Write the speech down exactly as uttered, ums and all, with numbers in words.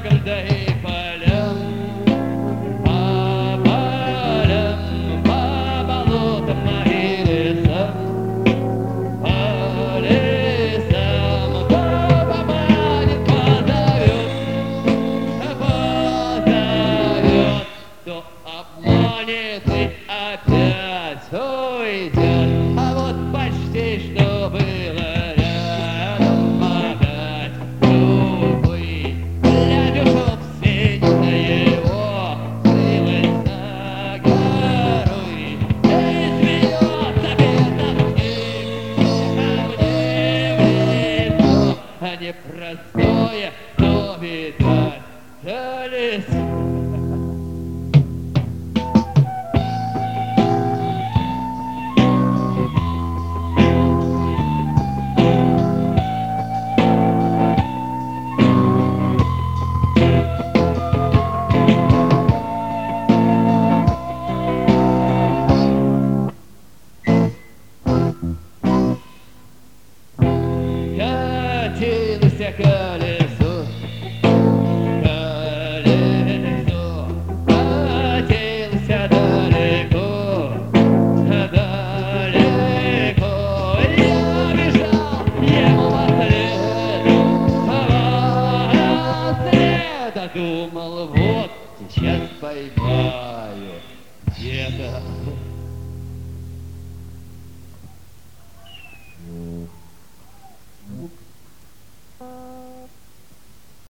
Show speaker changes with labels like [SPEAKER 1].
[SPEAKER 1] гордой полям, по полям, по болотам и лесам, по лесам, кто поманит, позовет, позовет, кто обманет и опять уйдет. А вот почти что было рядом, опять другой. Глядя, сень на его скрылась за горой. И смеется бедным снег, мне в лицо. А непростое, но видать, лицо. Катилось колесо, колесо, катилось далеко, далеко. Я бежал ему вслед, вслед, думал, вот сейчас поймаю где-то.